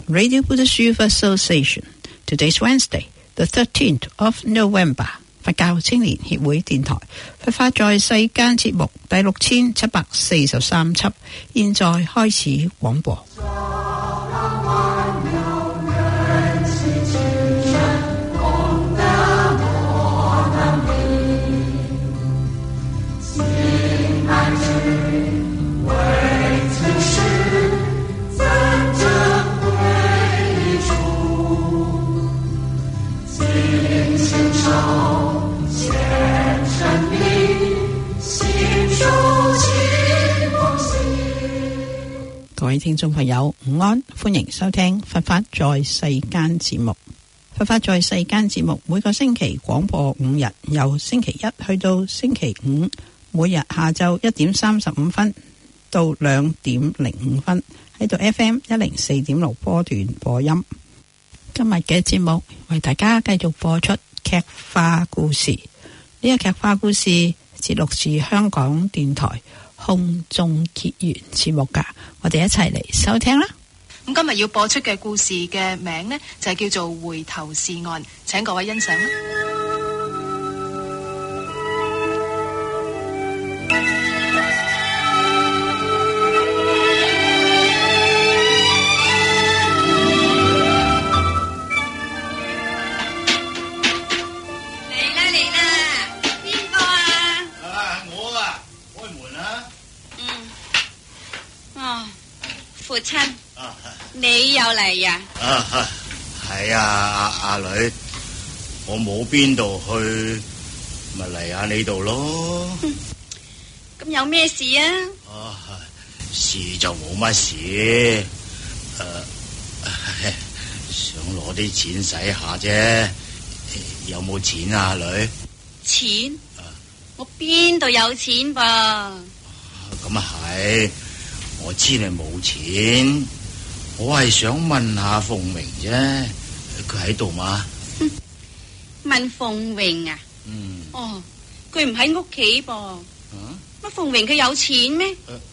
Radio Buddhist Youth Association. Today's Wednesday, the 13th of November. 佛教青年協會電台佛法在世間節目第6743輯，現在開始廣播。各位聽眾朋友午安，歡迎收聽佛法在世間節目。佛法在世間節目每個星期廣播5日，由星期一去到星期五，每日下晝1點35分到2點05分喺度 FM 104.6波段播音。今日嘅節目為大家繼續播出劇化故事，呢個劇化故事節錄自香港電台空中結緣節目噶，我哋一齊嚟收聽啦。 咁今日要播出嘅故事嘅名呢，就係叫做《回頭是岸》，請各位欣賞啦。 父親，你又嚟呀？ 係啊，阿女，我冇邊度去，咪嚟下你度咯。 咁有咩事啊？ 事就冇乜事，想攞啲錢使下啫。有冇錢啊，阿女？ 錢？我邊度有錢噃？ 咁啊係。我知你冇錢，我係想問下鳳鳴啫，佢喺度嘛？ 問鳳鳴啊？哦，佢唔喺屋企噃。乜鳳鳴佢有錢咩？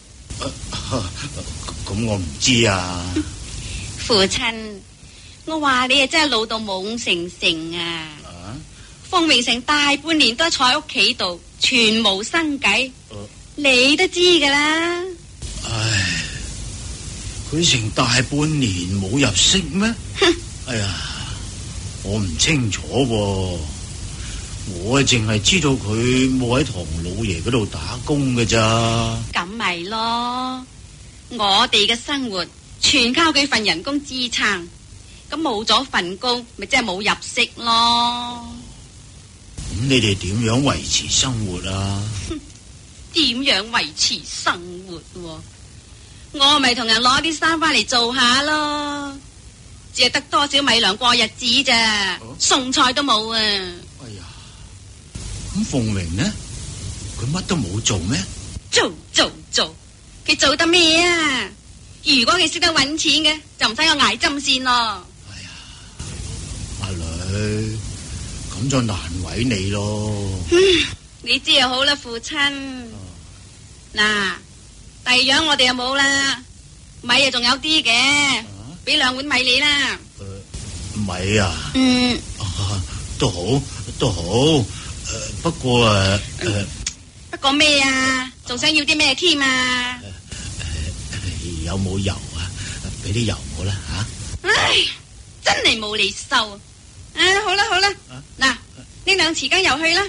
咁我唔知啊。 父親，我話你啊真係老到懵成成啊！鳳鳴成大半年都坐喺屋企度，全無生計，你都知噶啦。 唉，佢成大半年冇入息咩？哎呀，我唔清楚喎，我淨係知道佢冇喺唐老爺嗰度打工㗎咋。 咁咪咯，我哋嘅生活全靠佢份人工支撐，咁冇咗份工，咪即係冇入息咯。 咁你哋點樣維持生活啊？ 點樣維持生活？我咪同人攞啲衫翻嚟做下咯，只係得多少米糧過日子咋，餸菜都冇啊！ 哎呀，咁鳳鳴呢？佢乜都冇做咩？ 做，佢做得咩啊？如果佢識得搵錢嘅，就唔使我挨針線咯。 哎呀，阿女，咁就難為你咯。 你知就好啦，父親。嗱。第二樣我哋又冇啦，米啊仲有啲嘅，俾2碗米你啦。 米啊？都好，不過不過咩啊？仲想要啲咩添啊？ 有冇油啊？俾啲油我啦吓。 唉，真係冇你收。好啦，嗱，呢2匙羹油去啦。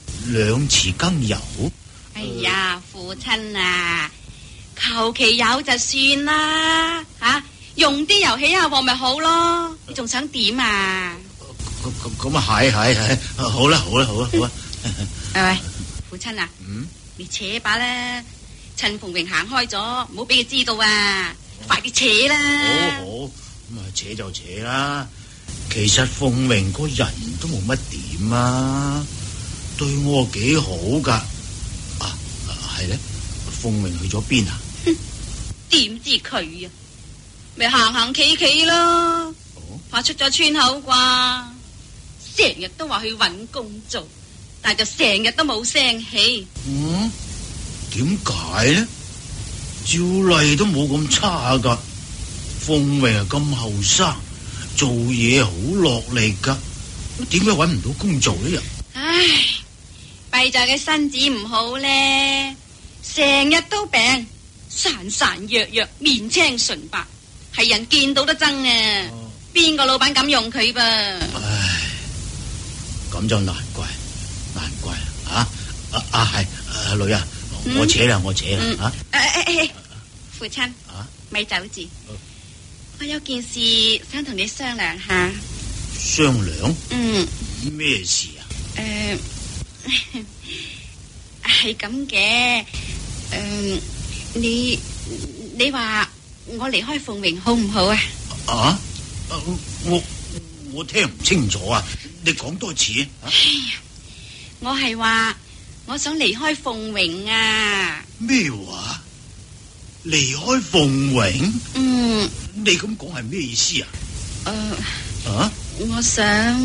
2匙羹油？ 哎呀，父親啊！求其有就算啦，用啲油起下鑊咪好咯，你仲想點啊？ 咁啊係，好啦。 喂，父親啊，你扯把啦，趁鳳鳴行開咗，唔好俾佢知道啊，快啲扯啦。 好，咁啊扯就扯啦。其實鳳鳴個人都冇乜點啊，對我幾好噶。係咧，鳳鳴去咗邊啊？ 點知佢啊？咪行企咯，怕出咗村口啩？成日都話去搵工做，但係就成日都冇聲氣。 點解呢？照例都冇咁差噶， 鳳榮啊咁後生，做嘢好落力噶，點解搵唔到工做呢？ 唉，弊在佢身子唔好咧，成日都病，孱孱弱弱，面青唇白，係人見到都憎啊！邊個老闆敢用佢噃？ 唉，咁就難怪啊！係女啊，我扯啦啊！ 父親，咪走住，我有件事想同你商量下。 商量？咩事啊？ 係咁嘅，你話我離開鳳榮好唔好啊？ 啊？我聽唔清楚啊！你講多次啊！ 我係話我想離開鳳榮啊！ 咩話？離開鳳榮？你咁講係咩意思啊？ 我想，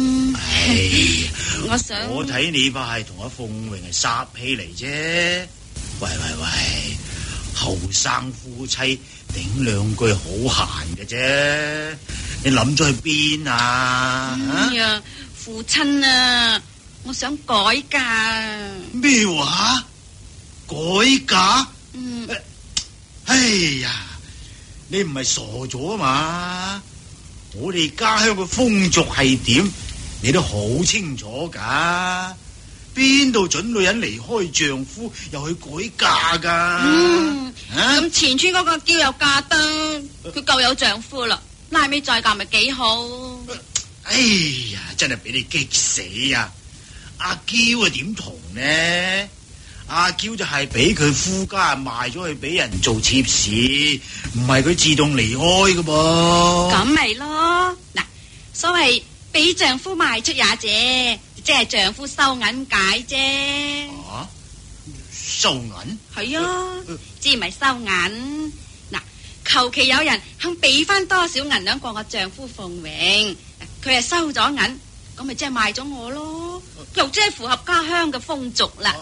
我睇你怕係同阿鳳榮係霎氣嚟啫。喂，後生夫妻頂兩句好閒嘅啫，你諗咗去邊啊？ 父親啊，我想改嫁。 咩話？改嫁？哎呀，你唔係傻咗啊嘛？我哋家鄉嘅風俗係點，你都好清楚噶。邊度准女人離開丈夫又去改嫁噶？ 咁前村嗰個嬌又嫁得，佢夠有丈夫啦，拉尾再嫁咪幾好？ 哎呀，真係俾你激死啊！阿嬌啊點同呢？阿嬌就係俾佢夫家賣咗去俾人做妾侍，唔係佢自動離開噶噃。咁咪咯，嗱，所謂俾丈夫賣出也者，即係丈夫收銀解啫。 收銀？係啊，知唔係收銀？嗱，求其有人肯俾翻多少銀兩過我丈夫鳳榮，佢係收咗銀，咁咪即係賣咗我咯，又即係符合家鄉嘅風俗啦。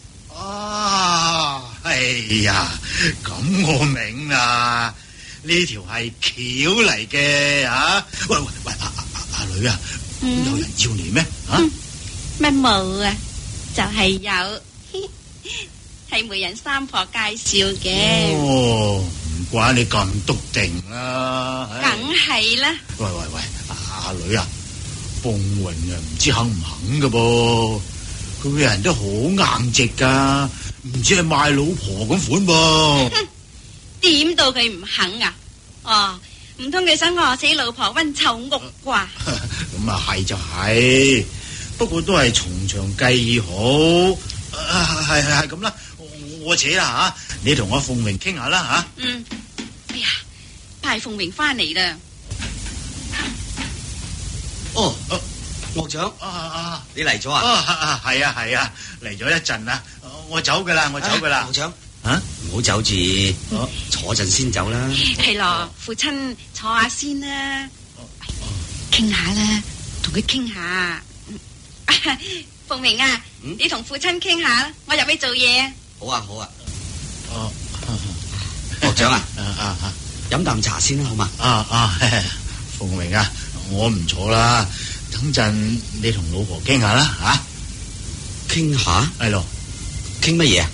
哎呀，咁我明啦，呢條係橋嚟嘅啊！喂，阿女啊，有人要你咩？ 咩冇啊？就係有，係媒人三婆介紹嘅。 唔怪你咁篤定啦。 梗係啦。 喂，阿女啊，鳳榮啊，唔知肯唔肯噶噃？佢個人都好硬直噶，唔知係賣老婆咁款噃。 點到佢唔肯啊？唔通佢想餓死老婆溫臭屋啩？ 咁啊係就係，不過都係從長計議好。係咁啦，我扯啦吓，你同我鳳榮傾下啦吓。 哎呀，派鳳榮翻嚟啦。 岳長，你嚟咗啊？ 係啊，嚟咗一陣啦，我走噶啦。 岳長，唔好走住，坐陣先走啦。 係咯，父親坐下先啦，傾下啦，同佢傾下。鳳榮啊，你同父親傾下啦，我入去做嘢。 好啊。岳長啊，飲啖茶先啦，好嘛？ 鳳榮啊，我唔坐啦。等陣你同老婆傾下啦吓。 傾下？係咯。傾乜嘢啊？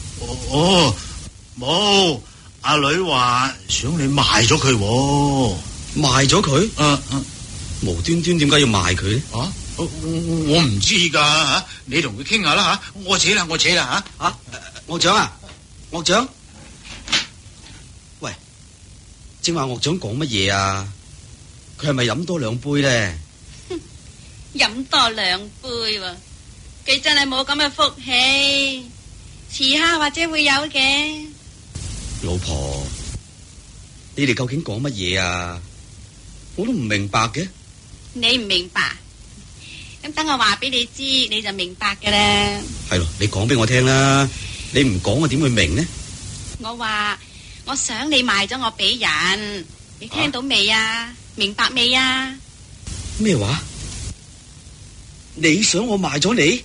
冇。阿女話想你賣咗佢。 賣咗佢？無端端點解要賣佢咧？ 我唔知噶吓，你同佢傾下啦吓。我扯啦吓。 岳長啊，岳長，喂，正話岳長講乜嘢啊？佢係咪飲多兩杯咧？ 飲多兩杯喎，佢真係冇咁嘅福氣，遲下或者會有嘅。 老婆，你哋究竟講乜嘢啊？我都唔明白嘅。 你唔明白？咁等我話俾你知，你就明白㗎啦。 係咯，你講俾我聽啦，你唔講我點會明呢？ 我話我想你賣咗我俾人，你聽到未啊？明白未啊？ 咩話？你想我賣咗你？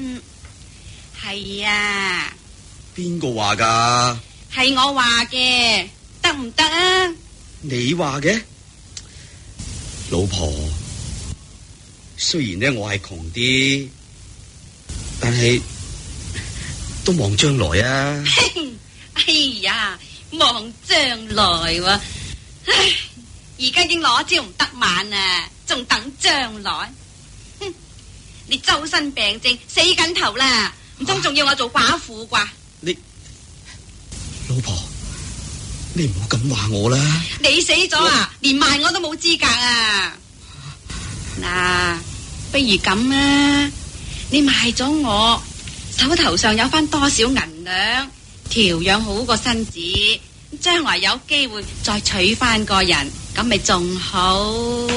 係啊。 邊個話噶？ 係我話嘅，得唔得啊？ 你話嘅？老婆，雖然呢我係窮啲，但係都望將來啊！ 哎呀，望將來喎！唉，而家已經攞朝唔得晚啊，仲等將來？哼！你周身病症，死緊頭啦，唔通仲要我做寡婦啩？ 你老婆，你唔好咁話我啦！ 你死咗啊，連賣我都冇資格啊！嗱，不如咁啊，你賣咗我，手頭上有翻多少銀兩，調養好個身子，將來有機會再娶翻個人，咁咪仲好？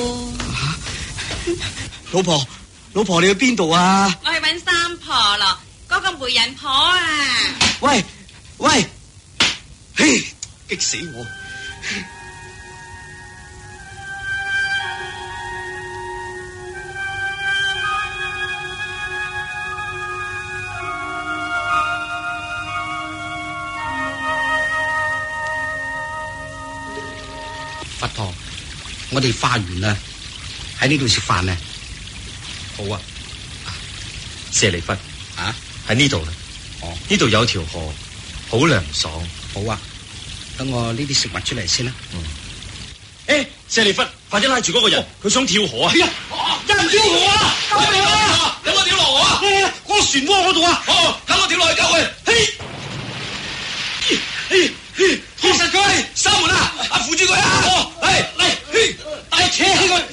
老婆，你去邊度啊？ 我去搵三婆咯，嗰個媒人婆啊！ 喂，嘿，激死我！ 佛陀，我哋化緣啦，喺呢度食飯啊！ 好啊，舍利弗啊， 喺呢度啦。 哦， 呢度有條河，好涼爽。 好啊，等我呢啲食物出嚟先啦。 誒，舍利弗，快啲拉住嗰個人，佢想跳河啊！ 有人跳河啊！救命啊！ 等我跳落河啊！ 嗰個漩渦嗰度啊！ 等我跳落去救佢！拖實佢，收門啦！扶住佢啊！嚟扯起佢！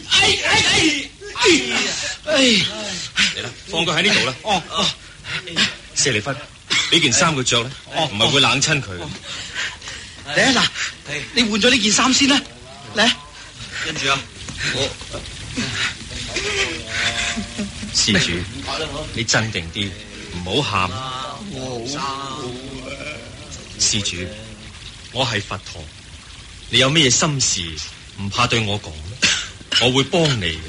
嚟啦，放佢喺呢度啦。舍利弗，呢件衫佢着咧，唔係會冷親佢。 嚟啊！嗱，你換咗呢件衫先啦。嚟， 跟住啊， 施主，你鎮定啲，唔好喊。施主，我係佛陀，你有咩心事唔怕對我講，我會幫你嘅。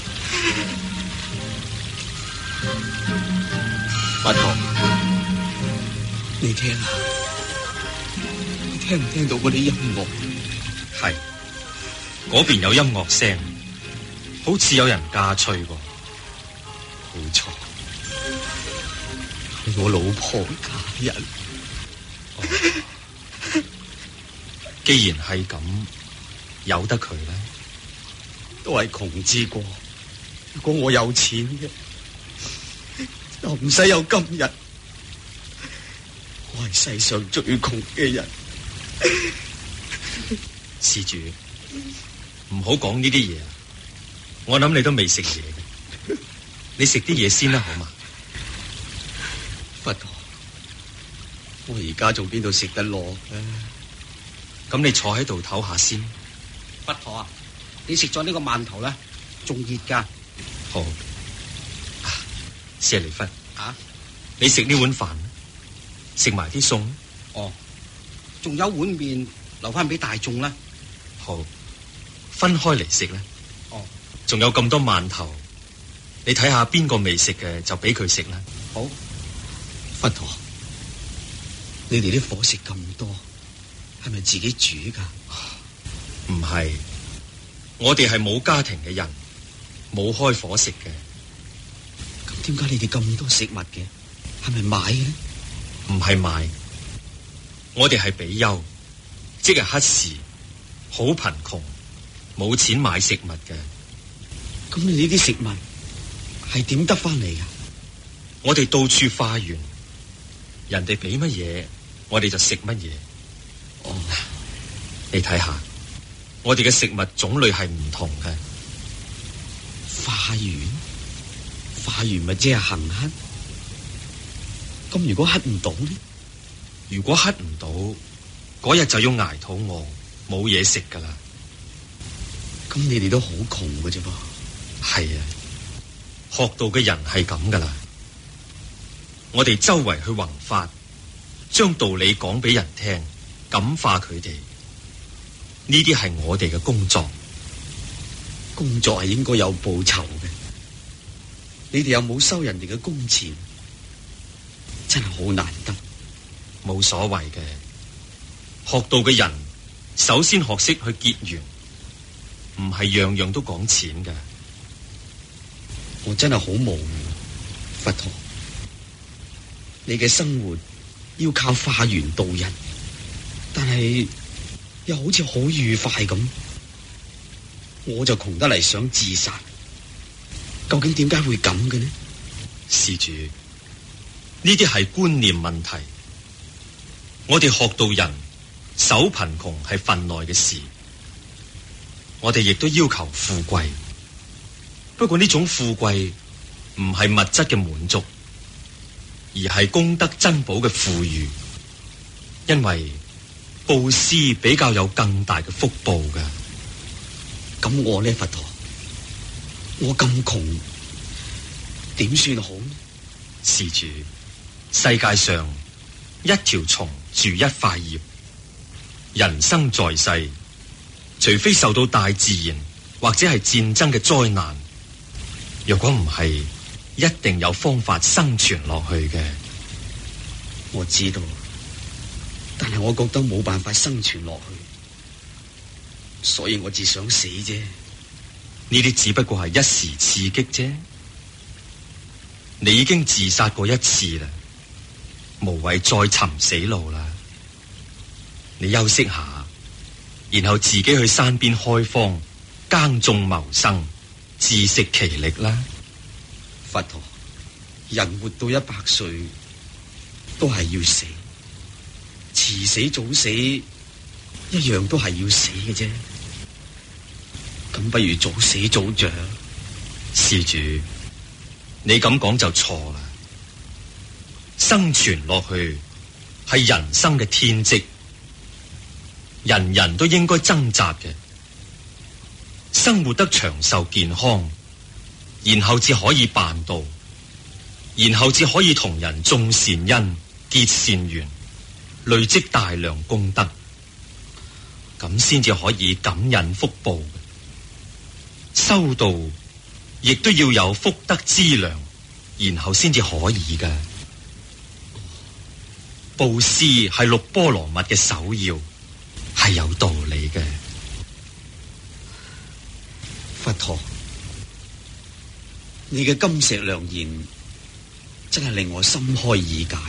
佛陀，你聽下，你聽唔聽到嗰啲音樂？ 係，嗰邊有音樂聲，好似有人嫁娶喎。 冇錯，係我老婆嫁人。 既然係咁，由得佢啦。 都係窮之過。如果我有錢嘅，就唔使有今日。我係世上最窮嘅人。 施主，唔好講呢啲嘢。我諗你都未食嘢嘅，你食啲嘢先啦，好嘛？ 佛陀，我而家仲邊度食得落啊？ 咁你坐喺度唞下先。 佛陀啊，你食咗呢個饅頭咧，仲熱噶。 好，舍利弗啊， 你食呢碗飯，食埋啲餸。 哦，仲有碗麵留翻俾大眾啦。 好，分開嚟食啦。 哦， 仲有咁多饅頭，你睇下邊個未食嘅就俾佢食啦。 好， 佛陀，你哋啲伙食咁多，係咪自己煮噶？ 唔係，我哋係冇家庭嘅人，冇開伙食嘅。 咁點解你哋咁多食物嘅？係咪買嘅咧？ 唔係買，我哋係比丘，即係乞士，好貧窮，冇錢買食物嘅。 咁你呢啲食物係點得翻嚟噶？ 我哋到處化緣，人哋俾乜嘢，我哋就食乜嘢。 哦， 你睇下，我哋嘅食物種類係唔同嘅。 化緣咪即係行乞。咁如果乞唔到呢？ 如果乞唔到，嗰日就要挨肚餓，冇嘢食噶啦。 咁你哋都好窮嘅啫噃。 係啊，學道嘅人係咁噶啦。我哋周圍去弘法，將道理講俾人聽，感化佢哋。呢啲係我哋嘅工作。 工作係應該有報酬嘅。你哋有冇收人哋嘅工錢？真係好難得。 冇所謂嘅，學道嘅人首先學識去結緣，唔係樣樣都講錢㗎。 我真係好無語，佛陀，你嘅生活要靠化緣度人，但係又好似好愉快咁，我就窮得嚟想自殺。究竟點解會咁嘅呢？ 施主，呢啲係觀念問題。我哋學到人守貧窮係份內嘅事，我哋亦都要求富貴。不過呢種富貴唔係物質嘅滿足，而係功德珍寶嘅富裕。因為布施比較有更大嘅福報㗎。 咁我呢，佛陀，我咁窮，點算好呢？ 施主，世界上一條蟲住一塊葉，人生在世，除非受到大自然或者係戰爭嘅災難，若果唔係，一定有方法生存落去嘅。 我知道，但係我覺得冇辦法生存落去，所以我只想死啫。 呢啲只不過係一時刺激啫。你已經自殺過一次啦，無謂再尋死路啦。你休息下，然後自己去山邊開荒耕種謀生，自食其力啦。 佛陀，人活到100歲都係要死，遲死早死一樣都係要死嘅啫。咁不如早死早長。 施主，你咁講就錯啦。生存落去係人生嘅天職，人人都應該掙扎嘅。生活得長壽健康，然後至可以辦道，然後至可以同人種善因、結善緣，累積大量功德，咁先至可以感應福報。修道亦都要有福德資糧，然後先至可以㗎。布施係六波羅蜜嘅首要，係有道理嘅。 佛陀，你嘅金石良言真係令我心開意解。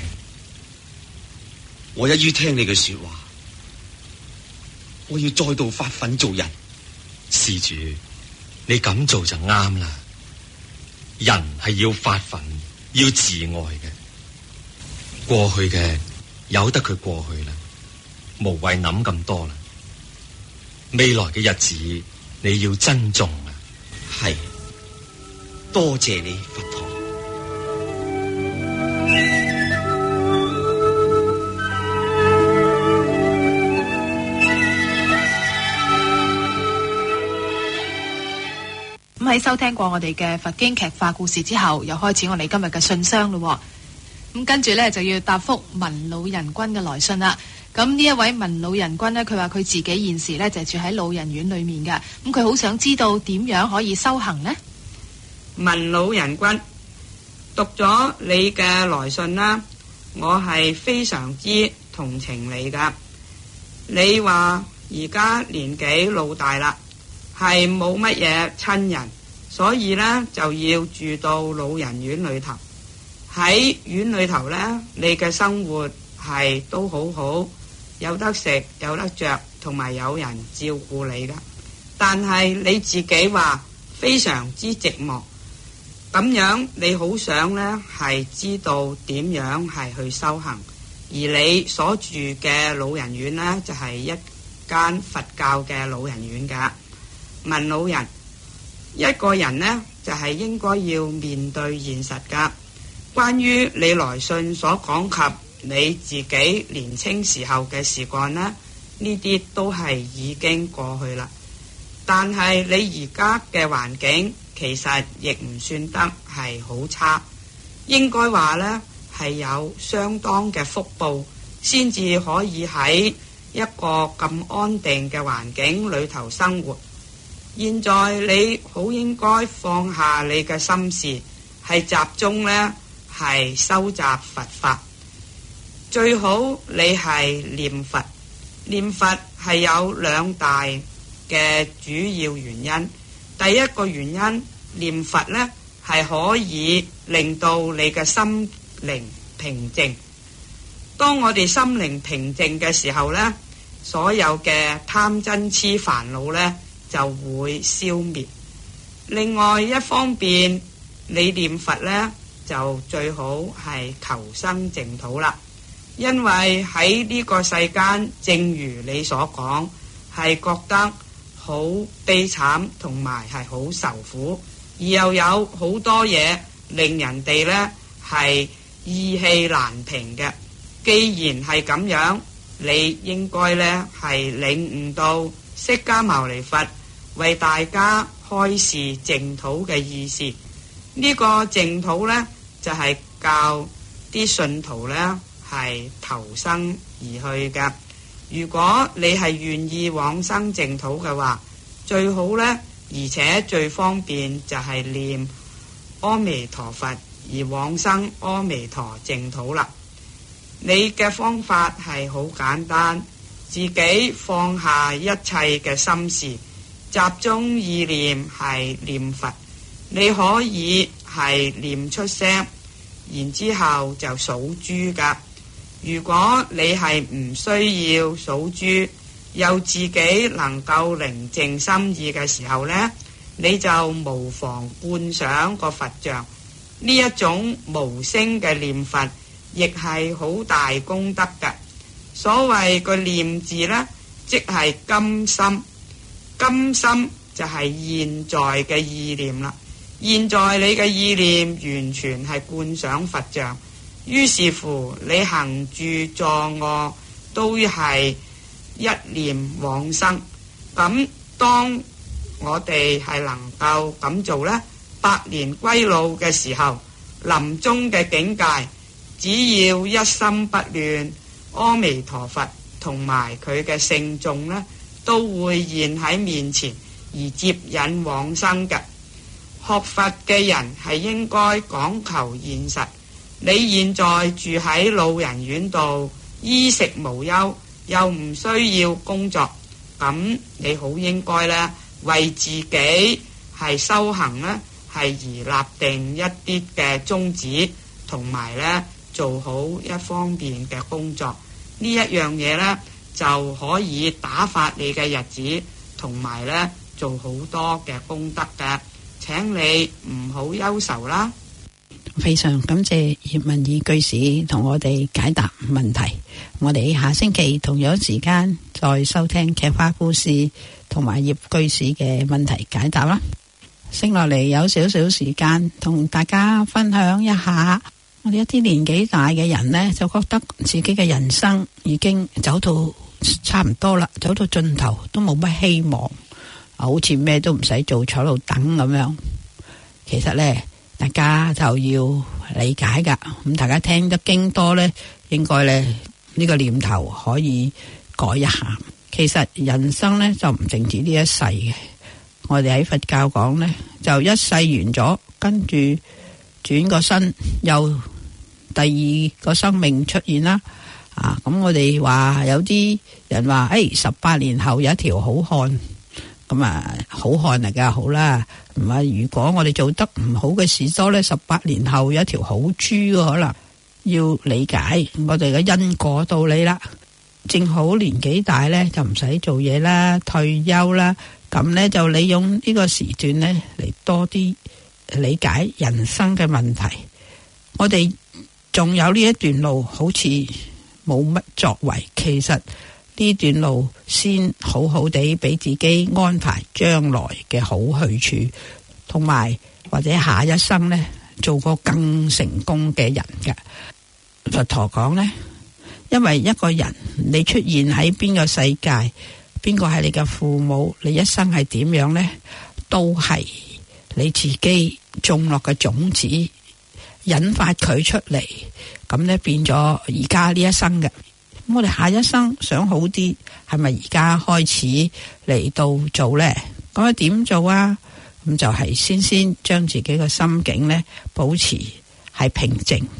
我一於聽你嘅說話，我要再度發奮做人。 施主，你咁做就啱啦。人係要發奮，要自愛嘅。過去嘅由得佢過去啦，無謂諗咁多啦。未來嘅日子你要珍重啊。 係，多謝你，佛陀。 喺收聽過我哋嘅佛經劇化故事之後，又開始我哋今日嘅信箱咯。咁跟住呢，就要答覆文老人君嘅來信啦。咁呢一位文老人君呢，佢話佢自己現時呢就住喺老人院裏面嘅。咁佢好想知道點樣可以修行呢？ 文老人君，讀咗你嘅來信啦，我係非常之同情你噶。你話而家年紀老大啦，係冇乜嘢親人，所以呢就要住到老人院裏頭。喺院裏頭呢，你嘅生活係都好好，有得食，有得着，同埋有人照顧你噶。但係你自己話非常之寂寞，咁樣你好想呢係知道點樣係去修行。而你所住嘅老人院呢，就係一間佛教嘅老人院噶。文老人，一個人呢就係應該要面對現實噶。關於你來信所講及你自己年青時候嘅事幹呢，呢啲都係已經過去啦。但係你而家嘅環境其實亦唔算得係好差，應該話呢係有相當嘅福報，先至可以喺一個咁安定嘅環境裏頭生活。現在你好應該放下你嘅心事，係集中呢係收集佛法。最好你係念佛， 念佛係有兩大嘅主要原因。第一個原因，念佛呢係可以令到你嘅心靈平靜。當我哋心靈平靜嘅時候呢，所有嘅貪嗔癡煩惱呢就會消滅。另外一方面，你念佛呢就最好係求生淨土啦。因為喺呢個世間，正如你所講，係覺得好悲慘同埋係好受苦，而又有好多嘢令人哋呢係意氣難平嘅。既然係咁樣，你應該呢係領悟到釋迦牟尼佛為大家開示淨土嘅意思。呢個淨土呢就係教啲信徒呢係投生而去嘅。如果你係願意往生淨土嘅話，最好呢，而且最方便就係念阿彌陀佛而往生阿彌陀淨土啦。你嘅方法係好簡單，自己放下一切嘅心事，集中意念係念佛。你可以係念出聲，然之後就數珠噶。如果你係唔需要數珠，又自己能夠寧靜心意嘅時候呢，你就無妨觀想個佛像。呢一種無聲嘅念佛亦係好大功德嘅。所謂個念字呢，即係甘心。甘心就係現在嘅意念啦。現在你嘅意念完全係觀想佛像，於是乎你行住坐臥都係一念往生。咁當我哋係能夠咁做呢，百年歸老嘅時候，臨終嘅境界，只要一心不亂，阿彌陀佛同埋佢嘅聖眾呢，都會現喺面前而接引往生嘅。學佛嘅人係應該講求現實。你現在住喺老人院度，衣食無憂，又唔需要工作，咁你好應該呢，為自己係修行呢，係而立定一啲嘅宗旨，同埋呢做好一方面嘅工作。呢一樣嘢呢，就可以打發你嘅日子，同埋呢做好多嘅功德嘅。請你唔好憂愁啦。 非常感謝葉文義居士同我哋解答問題。我哋下星期同樣時間再收聽劇化故事同埋葉居士嘅問題解答啦。剩落嚟有少少時間同大家分享一下，我哋一啲年紀大嘅人呢，就覺得自己嘅人生已經走到差唔多啦，走到盡頭都冇乜希望，好似咩都唔使做，坐喺度等咁樣。其實呢，大家就要理解噶。咁大家聽得經多呢，應該呢個念頭可以改一下。其實人生呢，就唔淨止呢一世嘅。我哋喺佛教講呢，就一世完咗，跟住轉個身，又第二個生命出現啦。咁我哋話有啲人話，18年後有一條好漢。咁好漢嚟噶好啦。唔係，如果我哋做得唔好嘅事多呢，18年後有一條好豬，可能要理解我哋嘅因果道理啦。正好年紀大呢，就唔使做嘢啦，退休啦，咁呢，就利用呢個時段呢嚟多啲理解人生嘅問題。我哋仲有呢一段路好似冇乜作為，其實呢段路先好好地俾自己安排將來嘅好去處，同埋或者下一生呢做個更成功嘅人嘅。佛陀講呢，因為一個人你出現喺邊個世界，邊個係你嘅父母，你一生係點樣呢，都係你自己種落嘅種子引發佢出嚟，咁呢變咗而家呢一生嘅。我哋下一生想好啲，係咪而家開始嚟到做呢？咁點做啊？咁就係先將自己嘅心境呢保持係平靜，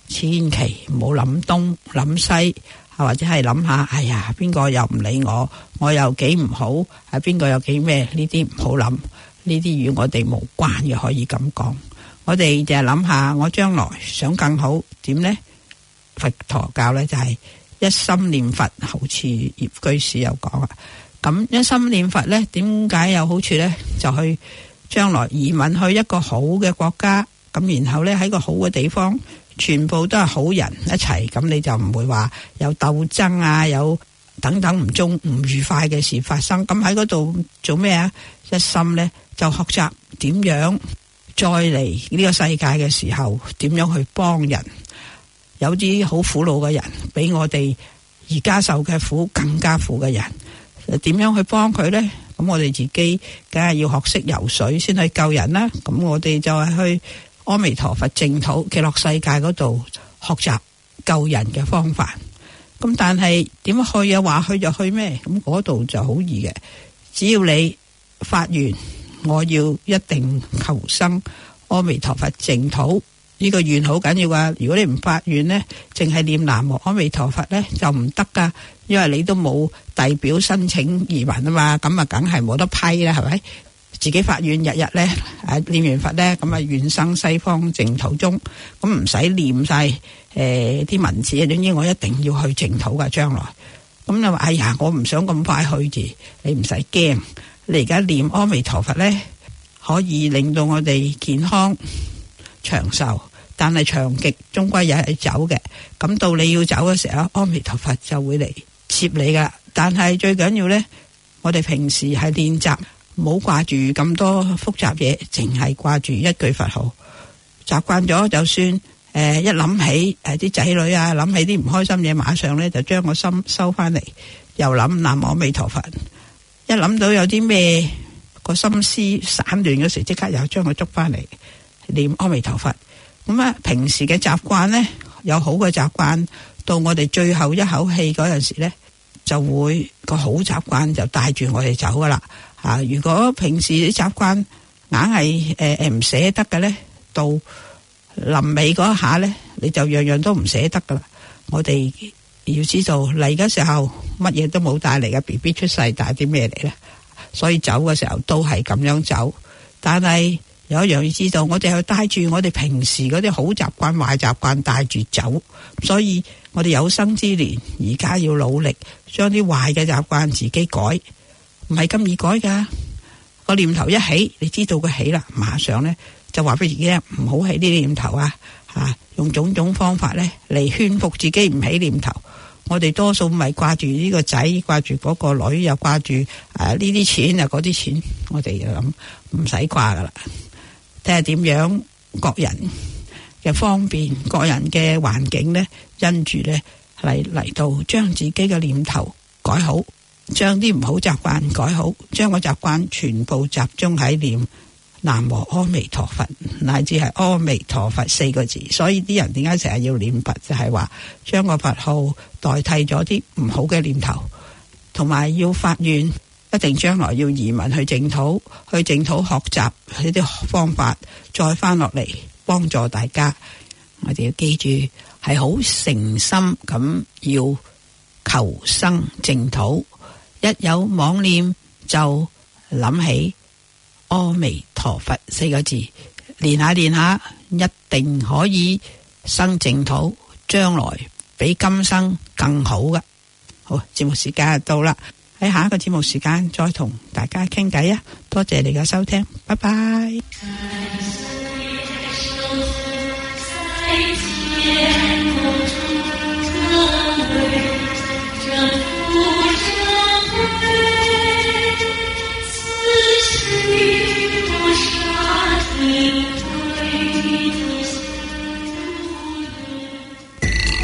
千祈唔好諗東諗西，或者係諗下，哎呀，邊個又唔理我，我又幾唔好，係邊個又幾咩？呢啲唔好諗，呢啲與我哋無關嘅，可以咁講。我哋就係諗下，我將來想更好點呢？佛陀教呢就係一心念佛，好似葉居士有講啊。咁一心念佛呢，點解有好處呢？就去將來移民去一個好嘅國家，咁然後呢喺個好嘅地方，全部都係好人一齊，咁你就唔會話有鬥爭啊，有等等唔愉快嘅事發生。咁喺嗰度做咩啊？一心呢就學習點樣再嚟呢個世界嘅時候，點樣去幫人。有啲好苦惱嘅人，比我哋而家受嘅苦更加苦嘅人，點樣去幫佢呢？咁我哋自己梗係要學識游水先去救人啦。咁我哋就係去阿彌陀佛淨土極樂世界嗰度學習救人嘅方法。咁但係點去啊？話去就去咩？咁嗰度就好易嘅，只要你發願我要一定求生阿彌陀佛淨土，呢個願好緊要噶。如果你唔發願呢，淨係念南無阿彌陀佛呢，就唔得噶，因為你都冇遞表申請移民啊嘛，咁啊梗係冇得批啦，係咪？自己發願日日呢念完佛呢，咁啊願生西方淨土中，咁唔使念晒啲文字，總之我一定要去淨土噶將來。咁你話哎呀，我唔想咁快去住，你唔使驚，你而家念阿彌陀佛呢，可以令到我哋健康長壽。但係長極終歸也係走嘅，咁到你要走嘅時候，阿彌陀佛就會嚟接你噶。但係最緊要呢，我哋平時係練習，唔好掛住咁多複雜嘢，淨係掛住一句佛號。習慣咗，就算一諗起啲仔女啊，諗起啲唔開心嘢，馬上呢就將個心收翻嚟，又諗南無阿彌陀佛。一諗到有啲咩個心思散亂嗰時，即刻又將佢捉翻嚟念阿彌陀佛。咁啊，平時嘅習慣呢，有好嘅習慣，到我哋最後一口氣嗰陣時呢，就會個好習慣就帶住我哋走噶啦。如果平時啲習慣硬係唔捨得嘅呢，到臨尾嗰一下呢，你就樣樣都唔捨得噶啦。我哋要知道嚟嘅時候乜嘢都冇帶嚟嘅 BB 出世帶啲咩嚟呢？所以走嘅時候都係咁樣走，但係有一樣要知道，我哋係帶住我哋平時嗰啲好習慣、壞習慣帶住走，所以我哋有生之年而家要努力將啲壞嘅習慣自己改，唔係咁易改噶。個念頭一起，你知道佢起啦，馬上呢就話俾自己唔好起呢啲念頭啊！用種種方法呢嚟勸服自己唔起念頭。我哋多數咪掛住呢個仔，掛住嗰個女，又掛住呢啲錢啊嗰啲錢，我哋就諗唔使掛噶啦。睇下點樣各人嘅方便，各人嘅環境呢，因住呢嚟到將自己嘅念頭改好，將啲唔好習慣改好，將個習慣全部集中喺念南無阿彌陀佛，乃至係阿彌陀佛4個字。所以啲人點解成日要念佛，就係話將個佛號代替咗啲唔好嘅念頭，同埋要發願一定將來要移民去淨土，去淨土學習呢啲方法，再翻落嚟幫助大家。我哋要記住係好誠心咁要求生淨土，一有妄念就諗起阿彌陀佛4個字，練下練下，一定可以生淨土，將來比今生更好㗎。好，節目時間就到啦。喺下一個節目時間再同大家傾偈啊！多謝你嘅收聽，拜拜。